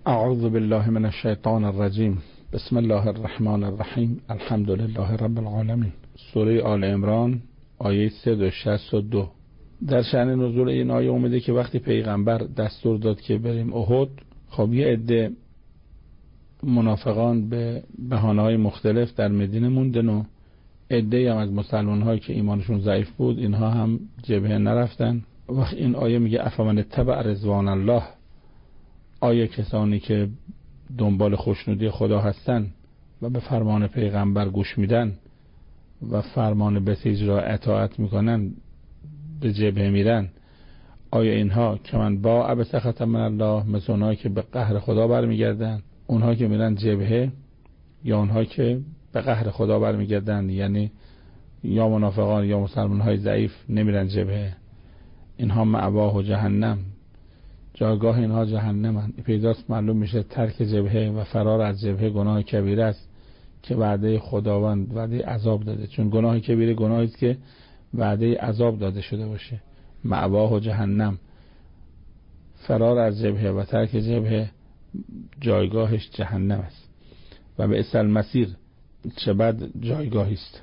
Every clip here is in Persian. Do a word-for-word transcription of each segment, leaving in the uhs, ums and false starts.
اعوذ بالله من الشیطان الرجیم. بسم الله الرحمن الرحیم. الحمد لله رب العالمین. سوره آل عمران آیه صد و شصت و دو. در شأن نزول این آیه اومده که وقتی پیغمبر دستور داد که بریم احد، خب یه عده منافقان به بهانه‌های مختلف در مدینه موندن و عده هم از مسلمان هایی که ایمانشون ضعیف بود اینها هم جبهه نرفتن. وقت این آیه میگه افمن اتبع رضوان الله، آیه کسانی که دنبال خوشنودی خدا هستن و به فرمان پیغمبر گوش میدن و فرمان بسیج را اطاعت میکنن به جبهه میرن، آیا اینها که من با اب سخط من الله، مثل اونها که به قهر خدا برمیگردن، اونها که میرن جبهه یا اونها که به قهر خدا برمیگردن، یعنی یا منافقان یا مسلمان های ضعیف نمیرن جبهه، اینها مأواه و جهنم، جایگاه اینها جهنمن. پیداست معلوم میشه ترک جبهه و فرار از جبهه گناه کبیره است که وعده خداوند وعده عذاب داده، چون گناه کبیره گناهی است که وعده عذاب داده شده باشه. مأواه و جهنم، فرار از جبهه و ترک جبهه جایگاهش جهنم است و به اصل مسیر، چه بد جایگاهی است.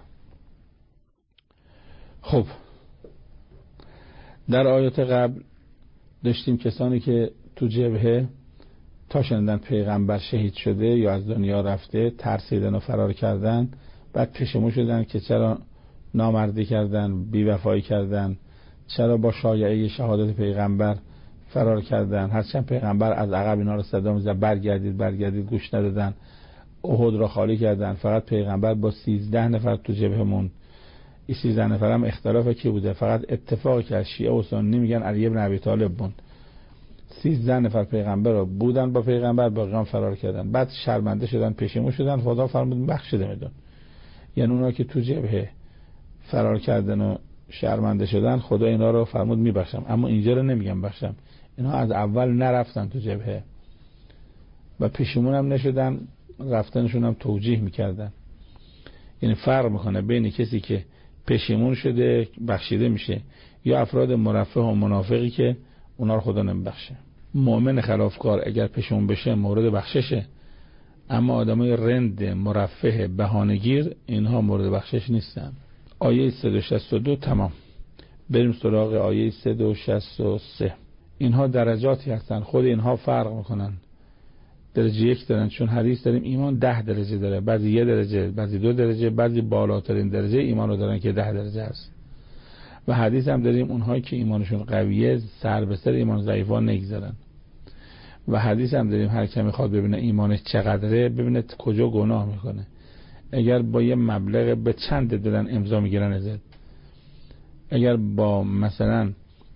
خب در آیات قبل داشتیم کسانی که تو جبهه تا شنیدن پیغمبر شهید شده یا از دنیا رفته ترسیدن و فرار کردن، بعد پشیمون شدن که چرا نامردی کردن، بی‌وفایی کردن، چرا با شایعه شهادت پیغمبر فرار کردن. هرچند پیغمبر از عقب اینا رو صدا میزد برگردید برگردید، گوش ندادن، احد را خالی کردن. فقط پیغمبر با سیزده نفر تو جبهه موند. این سیزده نفر هم اختلاف کی بوده؟ فقط اتفاقی که از شیعه و سنی میگن علی ابن ابی طالب بود. سیزده نفر پیغمبر رو بودن با پیغمبر، باقیان فرار کردن. بعد شرمنده شدن، پشیمون شدن، خدا فرمود بخشیده میدون. یعنی اونا که تو جبهه فرار کردن و شرمنده شدن، خدا اینا رو فرمود میبخشم، اما اینجا رو نمیگم بخشم. اینا از اول نرفتن تو جبهه و پشیمون هم نشدن، رفتنشون هم توجیه میکردن. یعنی فرق میکنه بین کسی که پشیمون شده بخشیده میشه یا افراد مرفه و منافقی که اونا رو خدا نمیبخشه. مؤمن خلافکار اگر پشیمون بشه مورد بخششه، اما آدمای رند مرفه بهانه‌گیر اینها مورد بخشش نیستن. آیه صد و شصت و دو تمام. بریم سراغ آیه صد و شصت و سه. اینها درجاتی هستن، خود اینها فرق میکنن، درجه یک دارن. چون حدیث داریم ایمان ده درجه داره، بعضی یه درجه، بعضی دو درجه، بعضی بالاترین درجه ایمان رو دارن که ده درجه هست. و حدیث هم داریم اونهایی که ایمانشون قویه سر به سر ایمان ضعیفان نگذارن. و حدیث هم داریم هر کی میخواد ببینه ایمانش چقدره، ببینه کجا گناه میکنه. اگر با یه مبلغ به چند دادن امضا میگیرن ازت، اگر با مثلا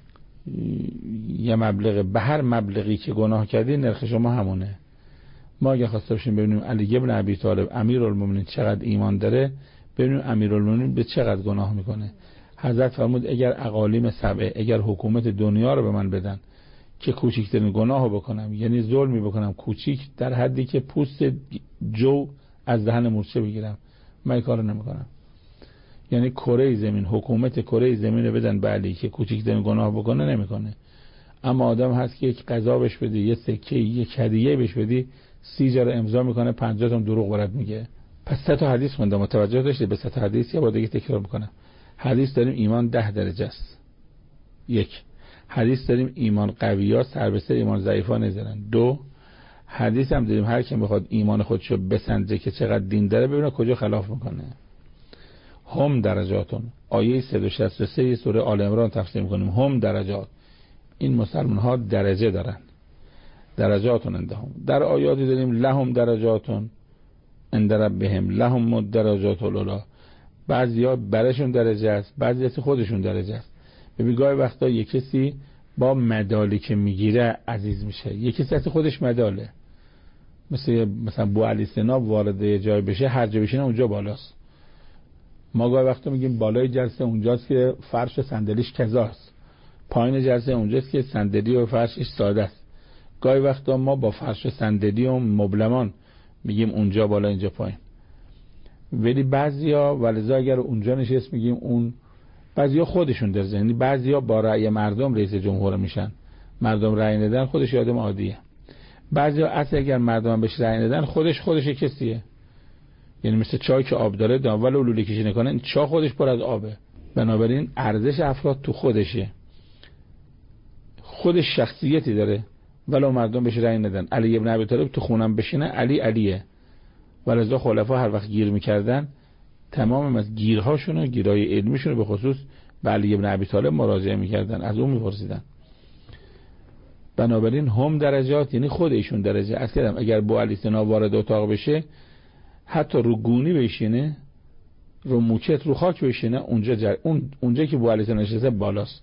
یه مبلغ به هر مبلغی که گناه کردی نرخ شما همونه. ما اگه خواسته باشیم ببینیم علی ابن ابی طالب امیرالمومنین چقدر ایمان داره، ببینیم امیرالمومنین به چقدر گناه میکنه. حضرت فرمود اگر اقالیم سبعه، اگر حکومت دنیا رو به من بدن که کوچکترین گناهو بکنم، یعنی ظلمی بکنم کوچیک در حدی که پوست جو از دهن مورچه بگیرم، من این کارو نمیکنم. یعنی کره زمین، حکومت کره زمین رو بدن به علی که کوچکترین گناه بکنه، نمیکنه. اما آدم هست که یک قضا بهش بدی، یه سکه، یک هدیه بهش بدی، سی جا رو امضا میکنه، پنجاه تا دروغ برات میگه. پس سه تا حدیث خوندم، متوجه داشتی؟ به سه تا حدیث یه بار دیگه تکرار میکنم. حدیث داریم ایمان ده درجه است، یک. حدیث داریم ایمان قویا سر به سر ایمان ضعیفا نذارن، دو. حدیث هم داریم هر کی میخواد ایمان خودشو بسنجه که چقدر دین داره، ببینه کجا خلاف میکنه. هم درجاتون، آیه صد و شصت و سه سوره آل عمران تفسیر میکنیم. هم درجات، این مسلمان ها درجه دارن، درجاتون اندهم. در آیاتی داریم لهم درجاتون عند ربهم، لهم درجات الاولی. بعضیا برشون درجه است، بعضی خودشون درجه است. ببین گاهی وقتا یک کسی با مدالی که میگیره عزیز میشه، یک کسی از خودش مداله. مثل مثلا بو علی سنا وارد جای بشه، هر جا بشینه اونجا بالاست. ما گاهی وقتا میگیم بالای جلسه اونجاست که فرش صندلیش کذاست، پایین جلسه اونجاست که صندلی و فرشش ساده است. گاهی وقتا ما با فرش و صندلی و مبلمان میگیم اونجا بالا اینجا پایین. ولی بعضیا ولذا اگر اونجا نشست میگیم اون، بعضیا خودشون درجه، یعنی بعضیا با رأی مردم رئیس جمهور میشن، مردم رأی ندن، خودش آدم عادیه. بعضی اصلا اگر مردم بهش رأی ندن خودش خودش کسیه، یعنی مثل چای که آب داره داول و لوله کشی نکنه این چای خودش پر از آبه. بنابراین ارزش افراد تو خودشه، خودش شخصیتی داره ولو مردم بهش رأی ندن. علی ابن ابی طالب تو خونم بشینه علی علیه، ولذا خلفا هر وقت گیر میکردن تمام از گیرهاشون و گیرهای علمیشون به خصوص به علی ابن ابی طالب مراجعه میکردن، از اون میپرسیدن. بنابراین هم درجات یعنی خود ایشون درجه. از کردم اگر با علی سنا وارد اتاق بشه حتی رو گونی بشینه، رو موکت، رو خاک بشینه، اونجا جر... اون اونجا که با علی سنا نشسته بالاست.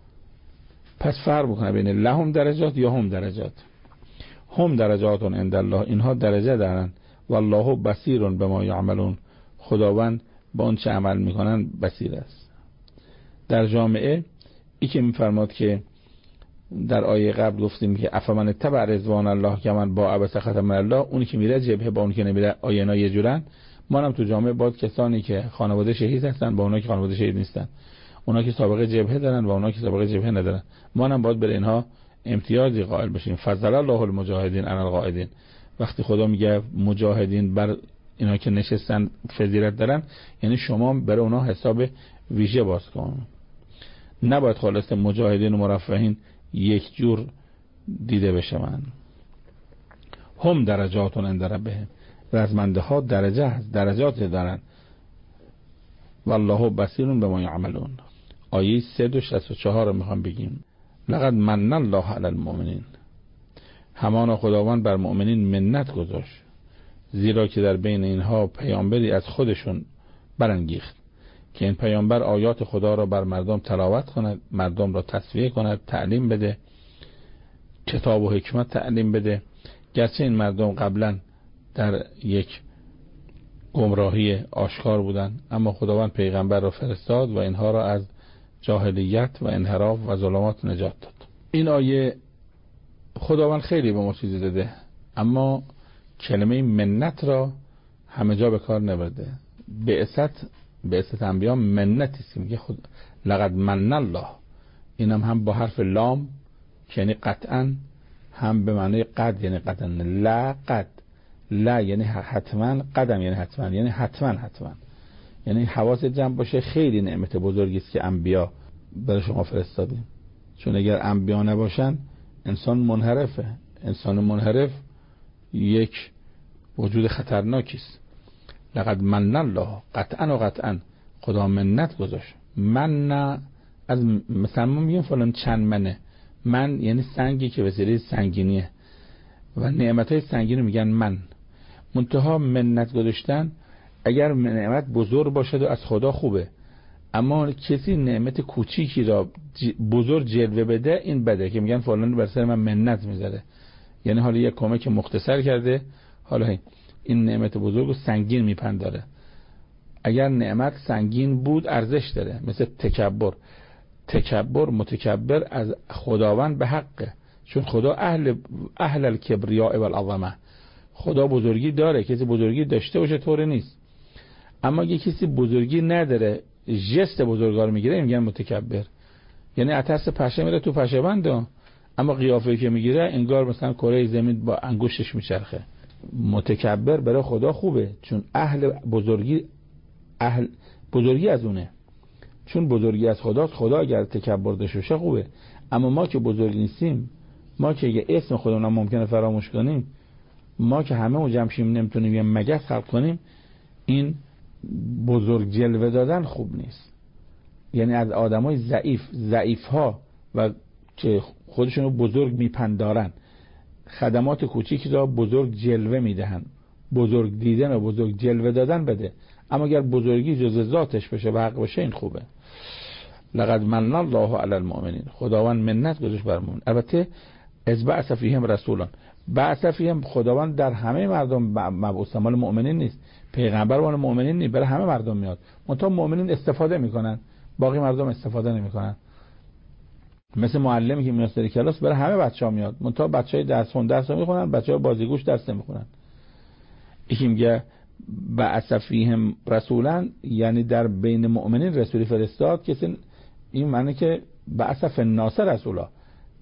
پس فرق میکنه بین لهم درجات یا هم درجات. هم درجاتون عند الله، اینها درجه دارن. والله بصیر بما یعملون، خداوند با اون چه عمل میکنن بصیر است. در جامعه ای که میفرماد که در آیه قبل گفتیم که افمن تبع رضوان الله که من با عبس ختم الله، اونی که میره جبهه با اون که نمیره آینا یه جورن. ما هم تو جامعه باید کسانی که خانواده شهید هستن با اونا که خانواده شهید نیستن، اونا که سابقه جبهه دارن و اونا که سابقه جبهه ندارن، ما هم باید بر اینها امتیازی قائل بشیم. فضل الله المجاهدین علی القاعدین، وقتی خدا میگه مجاهدین بر اینا که نشستن فضیلت دارن، یعنی شما برای اونا حساب ویژه باز کن. نباید خالص مجاهدین و مرفهین یک جور دیده بشه. من هم درجاتون عند ربهم، رزمنده ها درجه هست، درجات دارن. والله بصیر بما یعملون. آیه صد و شصت و چهار رو میخوام بگیم. لقد من الله علی المؤمنین، همانا خداوند بر مؤمنین منت گذاشت، زیرا که در بین اینها پیامبری از خودشون برانگیخت که این پیامبر آیات خدا را بر مردم تلاوت کند، مردم را تصفیه کند، تعلیم بده، کتاب و حکمت تعلیم بده. گرچه این مردم قبلا در یک گمراهی آشکار بودن، اما خداوند پیغمبر را فرستاد و اینها را از جاهلیت و انحراف و ظلمات نجات داد. این آیه خداوند خیلی به ما چیزی داده، اما کلمه منت را همه جا به کار نبرده. بعثت بعثت انبیا منتی است که میگه خود لقد من الله، اینم هم با حرف لام یعنی قطعا، هم به معنی قد یعنی قطعا. لا قد، لا یعنی حتما، قدم یعنی حتما، یعنی حتما حتما، یعنی حواس جمع باشه. خیلی نعمت بزرگی است که انبیا برای شما فرستادیم، چون اگر انبیا نباشن انسان منحرفه. انسان منحرف یک وجود خطرناکی است. لقد من الله، قطعا و قطعا خدا منت گذاشت. من از مثلا ما میگیم فلان چند منه، من یعنی سنگی که وسیله سنگینیه و نعمتهای سنگین میگن من. منتها منت گذاشتن اگر نعمت بزرگ باشد و از خدا خوبه، اما کسی نعمت کوچیکی را بزرگ جلوه بده این بده، که میگن فلان بر سر من منت میذاره، یعنی حالا یک کمک مختصر کرده، حالا این نعمت بزرگ و سنگین میپنداره. اگر نعمت سنگین بود ارزش داره، مثل تکبر. تکبر متکبر از خداوند به حقه، چون خدا اهل اهل الکبریاء والعظمه، خدا بزرگی داره، کسی بزرگی داشته باشه طور نیست. اما اگه کسی بزرگی نداره جست بزرگار میگیره میگن متکبر، یعنی اترس پشه میره تو پشه بنده، اما قیافه‌ای که میگیره انگار مثلا کره زمین با انگشتش میچرخه. متکبر برای خدا خوبه، چون اهل بزرگی اهل بزرگی از اونه، چون بزرگی از خداست. خدا اگر تکبر داشته باشه خوبه، اما ما که بزرگ نیستیم، ما که یه اسم خودمون ممکنه فراموش کنیم، ما که همه و جمشیم نمیتونیم یه مگس خلق کنیم، این بزرگ جلوه دادن خوب نیست. یعنی از آدمای ضعیف ضعیف ها و که خودشونو بزرگ میپندارن، خدمات کوچیکی را بزرگ جلوه میدهن، بزرگ دیدن و بزرگ جلوه دادن بده. اما اگر بزرگی جز ذاتش بشه و حق بشه این خوبه. لقد من الله علی المؤمنین، خداوند منت گذاشت بر مؤمنین. البته از بعث فیهم رسولان، بعث فیهم خداوند در همه مردم مبعوث، مال مؤمنین نیست. پیغمبر مال مؤمنین نیست، برای همه مردم میاد. منتها مؤمنین استفاده میکنن، باقی مردم استفاده نمیکنن. مثل معلمی که میاد سر کلاس برای همه بچه‌ها میاد، منتها بچهای درس خون درس میخونن، بچهای بازیگوش درس نمیخونن. یکی میگه بعث فیهم رسولان، یعنی در بین مؤمنین رسولی فرستاد. کسی این معنی که بعث فی الناس رسولا،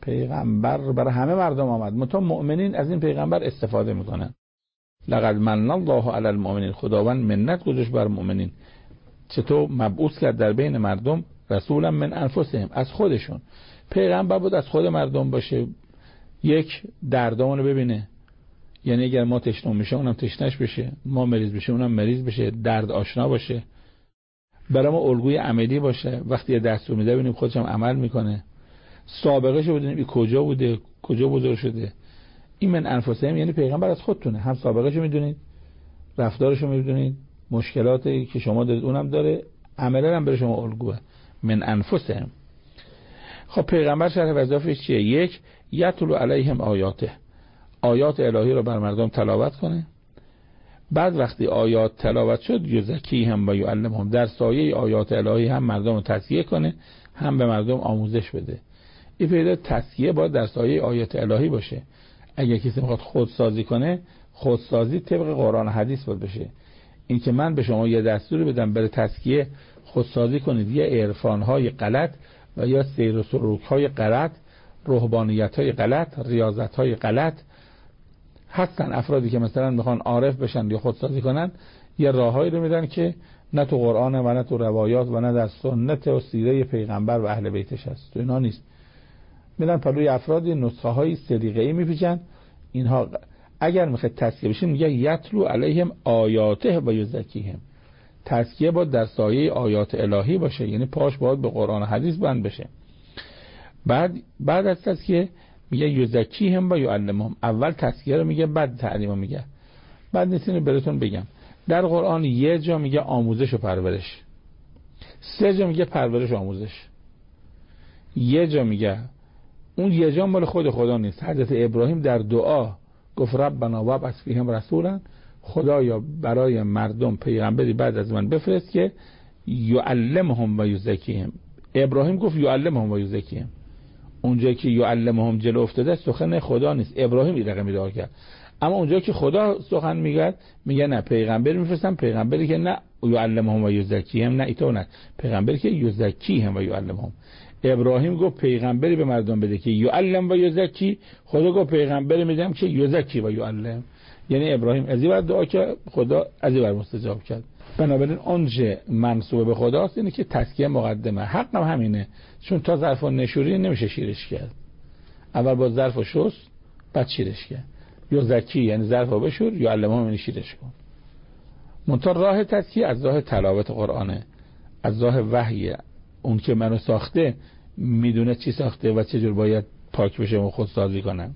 پیغمبر برای همه مردم آمد، منتها مؤمنین از این پیغمبر استفاده میکنن. لقد من الله علی المؤمنین، خداوند منت گذاشت بر مؤمنین. چطور؟ مبعوث کرد در بین مردم رسولا من انفسهم، از خودشون. پیغمبر بود از خود مردم باشه، یک دردامونو ببینه، یعنی اگر ما تشنه میشه اونم تشنهش بشه، ما مریض بشه اونم مریض بشه، درد آشنا باشه، برای ما الگوی عملی باشه، وقتی یه دستور میده ببینیم خودش هم عمل میکنه، سابقه شو بدونیم این کجا بوده، کجا بزرگ شده. این من انفسهم یعنی پیغمبر از خودتونه، هم سابقه شو میدونید، رفتارشو میدونید، مشکلاتی که شما دارید اونم داره، عملا هم برای شما الگوه. من انفسهم. خب پیغمبر شرح وظایفش چیه؟ یک، یتلو علیهم آیاته، آیات الهی رو بر مردم تلاوت کنه. بعد وقتی آیات تلاوت شد یزکیهم و یعلمهم، در سایه آیات الهی هم مردم رو تزکیه کنه، هم به مردم آموزش بده. این پیدا تزکیه باید در سایه آیات الهی باشه. اگه کسی میخواد خودسازی کنه، خودسازی طبق قرآن حدیث باید بشه. این که من به شما یه دستوری بدم برای تزکیه خودسازی کنید، یه عرفان‌های غلط و یا سیر و سلوک‌های غلط، رهبانیت‌های غلط، ریاضت‌های غلط هستن. افرادی که مثلا میخوان عارف بشن یا خودسازی کنن، یه راههایی رو میدن که نه تو قرآن و نه تو روایات و نه در سنت و سیره پیغمبر و اهل بیتش هست، تو اینا نیست. میدن پلوی افرادی نسخه های سلیقه‌ای میپیچن. اینها اگر میخواد تزکیه بشه میگه یتلو علیهم آیاته و یزکیهم، تزکیه باید در سایه آیات الهی باشه، یعنی پاش باید به قرآن و حدیث بند بشه. بعد بعد از تزکیه میگه یزکیهم و یعلمهم، اول تزکیه رو میگه بعد تعلیم رو میگه. بعد نیست اینو براتون بگم، در قرآن یه جا میگه آموزش و پرورش، سه جا میگه پرورش و آموزش، یه جا میگه، اون یه جا مال خود خدا نیست. حضرت ابراهیم در دعا گفت ربنا وابعث فیهم رسولا، خدایا برای مردم پیغمبری بعد از من بفرست که یعلمهم و یزکیهم. ابراهیم گفت یعلمهم و یزکیهم، اونجایی که یعلمهم جلو افتاده سخن خدا نیست، ابراهیم این رقم ادعا کرد. اما اونجایی که خدا سخن میگه میگه نه پیغمبری میفرستم، پیغمبری که نه یعلمهم و یزکیهم، نه ایتو نه، پیغمبری که یزکیهم و یعلمهم. ابراهیم گفت پیغمبری به مردم بده که یعلم و یزکی، خدا گفت پیغمبری میدم که یزکی و یعلم. یعنی ابراهیم از این بعد دعا که خدا از این بعد مستجاب کرد. بنابراین آنچه منسوب به خداست اینه که تزکیه مقدمه. حق هم همینه، چون تا ظرف و نشوری نمیشه شیرش کرد، اول با ظرف و شست بعد شیرش کرد. یزکی یعنی ظرف و بشور، یعلمهم یعنی شیرش کن. منتها راه تزکیه از راه تلاوت قرآنه، از راه وحیه. اون که منو ساخته میدونه چی ساخته و چجور باید پاک بشه و خود سازی کنم.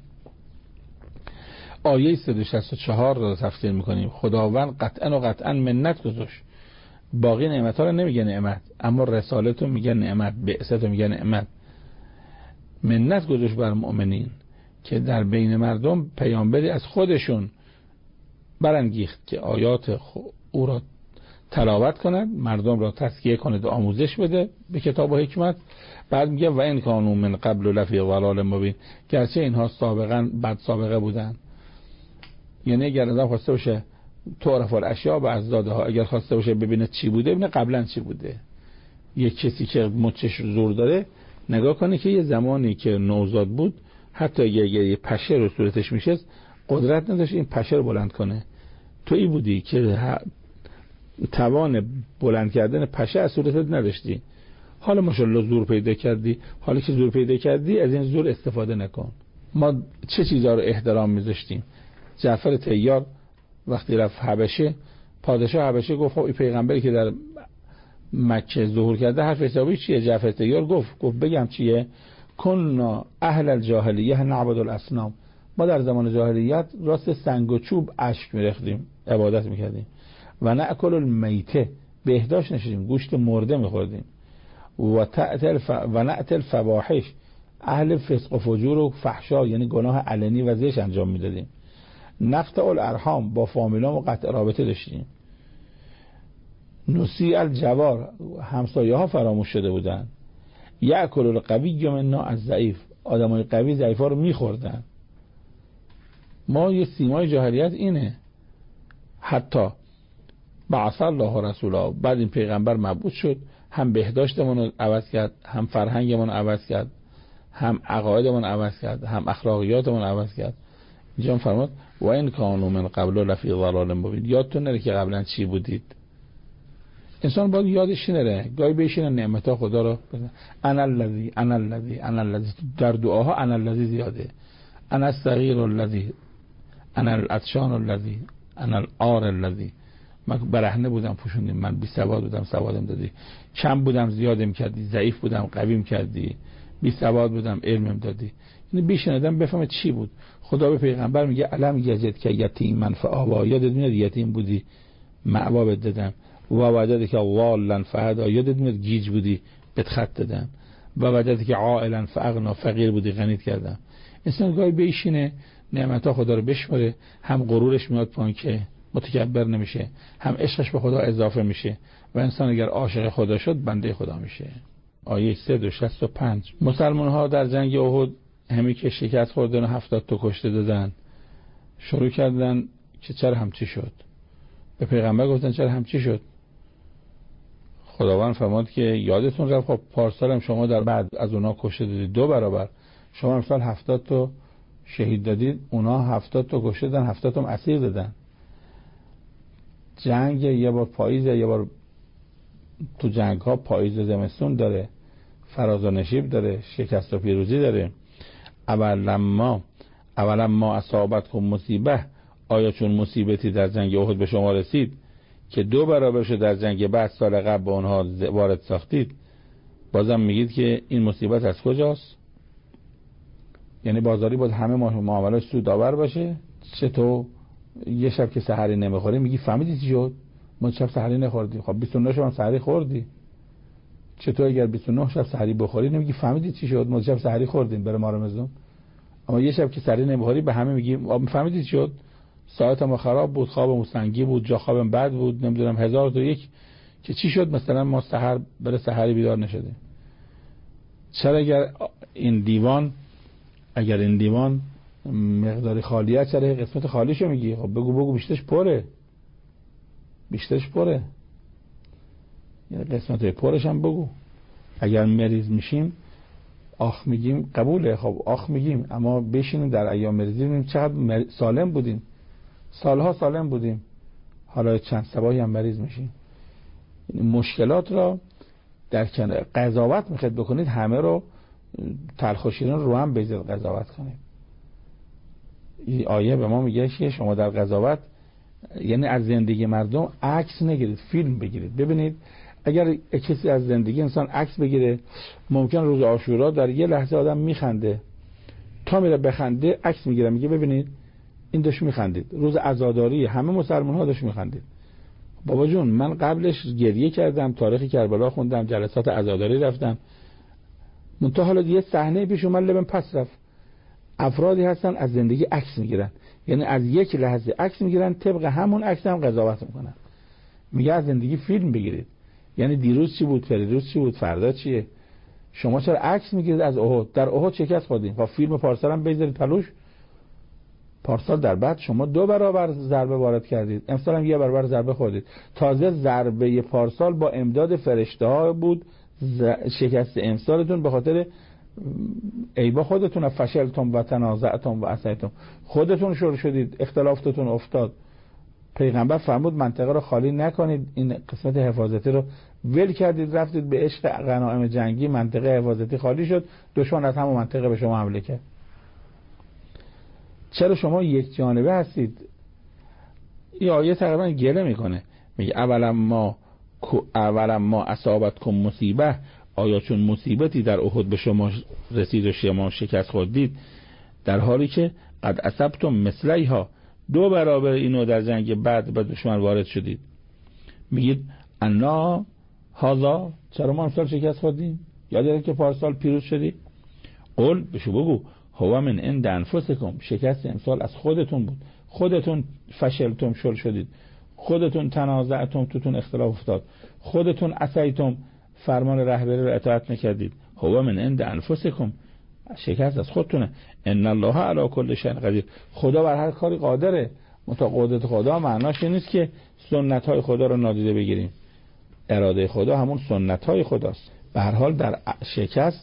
آیه صد و شصت و چهار رو تفسیر میکنیم. خداوند قطعا و قطعا منت گذاشت، باقی نعمت ها رو نمیگه نعمت، اما رسالت رو میگه نعمت، بعثت رو میگه نعمت. منت گذاشت بر مؤمنین که در بین مردم پیامبری از خودشون برانگیخت که آیات او را تلاوت کند، مردم را تزکیه کند و آموزش بده به کتاب و حکمت. بعد میگه و این کانوا من قبل لفی ضلال مبین، گرچه اینها سابقا بد سابقه بودن. یعنی اگر آدم خواسته باشه تعرف الاشیاء باضدادها، اگر خواسته باشه ببینه چی بوده، ببینه قبلا چی بوده. یک کسی که مچش زور داره نگاه کنه که یه زمانی که نوزاد بود، حتی اگر یه پشه رو صورتش میشه قدرت نداشت این پشه رو بلند کنه. تو ای بودی که توان بلند کردن پشه از صورتت نداشتی، حالا ماشاءالله زور پیدا کردی، حالا که زور پیدا کردی از این زور استفاده نکن. ما چه چیزا رو احترام میذاشتیم؟ جعفر طیار وقتی رفت حبشه، پادشاه حبشه گفت خب این پیغمبری که در مکه ظهور کرده حرف حسابی چیه؟ جعفر طیار گفت گفت بگم چیه؟ کنا اهل الجاهلیه نعبد الاصنام، ما در زمان جاهلیت راست سنگ و چوب اشک می‌ریختیم، عبادت می‌کردیم. و ناکل المیته، بهداشت نشدیم، گوشت مرده می‌خوردیم. و تأتل ف... و نأتل فواحش، اهل فسق و فجور و فحشا یعنی گناه علنی و زشت انجام میدادیم. نقطع الارحام، با فامیلام و قطع رابطه داشتیم. نسی الجوار، همسایه ها فراموش شده بودن. یأکل القوی منا الضعیف، آدمای قوی ضعیفا رو میخوردن. ما یه سیمای جاهلیت اینه. حتی بعث الله رسولا، بعد این پیغمبر مبعوث شد، هم بهداشتمون رو عوض کرد، هم فرهنگمون رو عوض کرد، هم عقایدمون عوض کرد، هم اخلاقیاتمون عوض کرد. اینجا فرمود و این کانوا من قبل لفی ضلال مبین. یادتون نره که قبلا چی بودید. انسان باید یادش نره، گاهی بشینه نعمت‌ها خدا رو بزن. انا الذی انا الذی انا الذی، در دعاها انا الذی زیاده. انا الصغیر الذی، انا العطشان الذی، انا العار الذی. من برهنه بودم پوشوندیم، من بی سواد بودم سوادم دادی، کم بودم زیادم کردی، ضعیف بودم قویم کردی، بی سواد بودم علمم دادی. یعنی بشنیدم بفهمه چی بود. خدا به پیغمبر میگه الم یجد که یتیما فآوی، یادت میاد یتیم بودی مأوا بهت دادم، و وجدت که ضالا فهدی، یادت میاد گیج بودی بهت خط دادم، و وجدت که عائلا فاغنی، فقیر بودی غنیت کردم. انسان گاهی بشینه نعمت‌ها خدا رو بشماره، هم غرورش میاد پایین که متکبر نمیشه، هم عشقش به خدا اضافه میشه و انسان اگر عاشق خدا شد بنده خدا میشه. آیه صد و شصت و پنج. مسلمان ها در جنگ احد همین که شکست خوردن و هفتاد تا کشته دادن، شروع کردن که چرا همچی شد. به پیغمبر گفتن چرا همچی شد. خداوند فرمود که یادتون رفت خب پارسال هم شما در بعد از اونا کشته دادید دو برابر، شما امسال هفتاد تا شهید دادید، اونا هفتاد تا کشته دادن، هفتاد تا اسیر دادن. جنگ یه بار پاییز، یه بار تو جنگ ها پاییز و زمستون داره، فراز و نشیب داره، شکست و پیروزی داره. اولا ما اولا ما اصابتکم مصیبه، آیا چون مصیبتی در جنگ احد به شما رسید که دو برابر شد در جنگ بعد سال قبل به اونها وارد ساختید، بازم میگید که این مصیبت از کجاست؟ یعنی بازاری باید همه معاملات سودآور باشه؟ چطور یه شب که سحری نمیخوری میگی فهمیدی چی شد؟ ما شب سحری نخوردی. خب بیست و نه شب سحری خوردی. چطور اگر بیست و نه شب سحری بخوری نمیگی فهمیدی چی شد؟ ما شب سحری خوردیم بره ما رمضان. اما یه شب که سحری نمیخوری به همه میگی فهمیدی چی شد؟ ساعتم خراب بود، خوابم سنگی بود، جا خوابم بد بود، نمیدونم هزار تا یک که چی شد مثلا ما سحر بره سحری بیدار نشده. چرا اگر این دیوان اگر این دیوان مقداری خالیه چرا قسمت خالیشو میگی؟ خب بگو بگو بیشترش پره، بیشترش پره، یعنی قسمت پرش هم بگو. اگر مریض میشیم آخ میگیم قبوله، خب آخ میگیم، اما بشینیم در ایام مریضی ببینیم چقدر سالم بودیم، سالها سالم بودیم، حالا چند صباحی هم مریض میشیم. مشکلات را در کنار قضاوت میخواید بکنید، همه رو تلخ و شیرین رو هم بذارید قضاوت کنید. این آیه به ما میگه که شما در قضاوت یعنی از زندگی مردم عکس نگیرید، فیلم بگیرید. ببینید اگر کسی از زندگی انسان عکس بگیره، ممکن روز عاشورا در یه لحظه آدم میخنده، تا میره بخنده عکس میگیره میگه ببینید این داشت میخندید. روز عزاداری همه مسلمان ها داشت میخندید. بابا جون من قبلش گریه کردم، تاریخ کربلا خوندم، جلسات عزاداری رفتم، منتها حالا یه صحنه پیش اومد لبم پس رفت. افرادی هستن از زندگی عکس میگیرن، یعنی از یک لحظه عکس میگیرن، طبق همون عکس هم قضاوت میکنن. میگه از زندگی فیلم بگیرید، یعنی دیروز چی بود، فریروز چی بود، فردا چیه. شما چرا عکس میگیرید از احد؟ در احد شکست خوردین، خب فیلم پارسال هم بذارید پلوش. پارسال در بعد شما دو برابر ضربه وارد کردید، امسال هم یه برابر ضربه خوردید. تازه ضربه پارسال با امداد فرشته ها بود، شکست امسالتون به خاطر ایبا خودتون، فشلتم و تنازعتم و عصیتم، خودتون شروع شدید، اختلافتون افتاد. پیغمبر فرمود منطقه رو خالی نکنید، این قسمت حفاظتی رو ول کردید، رفتید به عشق غنایم جنگی، منطقه حفاظتی خالی شد، دشمن از همون منطقه به شما حمله کرد. چرا شما یک جانبه هستید؟ این آیه تقریبا گله میکنه، میگه اولا ما اولا ما اصابتکم مصیبه، آیا چون مصیبتی در احد به شما رسید و شما شکست خوردید، در حالی که قد اصبتم مثلیها، دو برابر اینو در جنگ بعد به دشمن وارد شدید. میگید انا هذا، چرا ما امسال شکست خوردیم؟ یادت که پارسال پیروز شدی؟ قول بشو بگو هو من عند انفسکم، شکست امسال از خودتون بود، خودتون فشلتم شل شدید، خودتون تنازعتم، توتون اختلاف افتاد، خودتون عصیتم، فرمان رهبری رو اطاعت نکردید. هو من عند انفسکم، شکست از خودتونه. ان الله علی کل شیء قدیر، خدا بر هر کاری قادره. متا قدرت خدا معناش این نیست که سنت های خدا رو نادیده بگیریم. اراده خدا همون سنت های خداست. به هر حال در شکست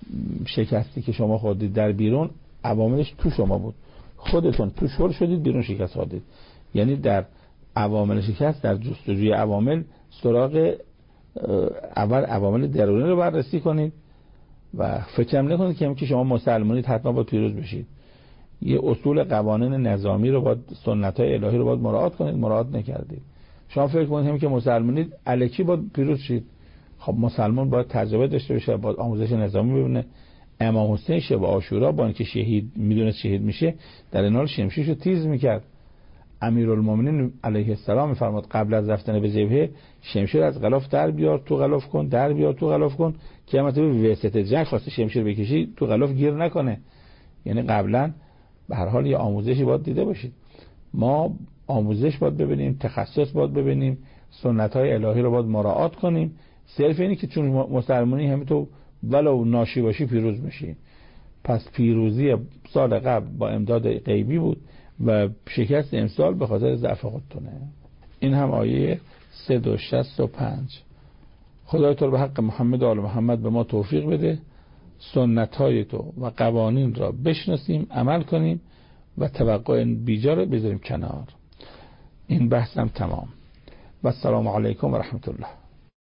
شکستی که شما خوردید در بیرون عواملش تو شما بود، خودتون تو شور شدید بیرون شکست خوردید. یعنی در عوامل شکست، در جستجوی عوامل سراغ اول عوامل درونی رو بررسی کنید و فکر نکنید که که شما مسلمانید حتما باید پیروز بشید. یه اصول قوانین نظامی رو باید، سنت‌های الهی رو باید مراعات کنید، مراعات نکردید. شما فکر کنید که مسلمانید الکی باید پیروز شید. خب مسلمان باید تجربه داشته باشه، باید آموزش نظامی ببینه. امام حسین شب عاشورا با اینکه شهید میدونه شهید میشه در این حال شمشیرشو تیز میکرد. امیرالمومنین علیه السلام میفرماد قبل از رفتن به جبهه شمشیر از غلاف در بیار تو غلاف کن، در بیار تو غلاف کن، که مثلا به وسط جنگ خواسته شمشیر بکشی تو غلاف گیر نکنه. یعنی قبلا به هر حال یه آموزشی باید دیده باشید. ما آموزش باید ببینیم، تخصص باید ببینیم، سنت‌های الهی رو باید مراعات کنیم. صرف اینی که چون مسلمانی همین تو ولو ناشی باشی پیروز میشی. پس پیروزی سال قبل با امداد غیبی بود و شکست امسال به خاطر ضعف خودتونه. این هم آیه صد و شصت و پنج. خدای تو رو به حق محمد و آل محمد به ما توفیق بده سنت‌های تو و قوانین را بشناسیم، عمل کنیم و توقع بیجا رو بذاریم کنار. این بحثم تمام. و السلام علیکم و رحمت الله.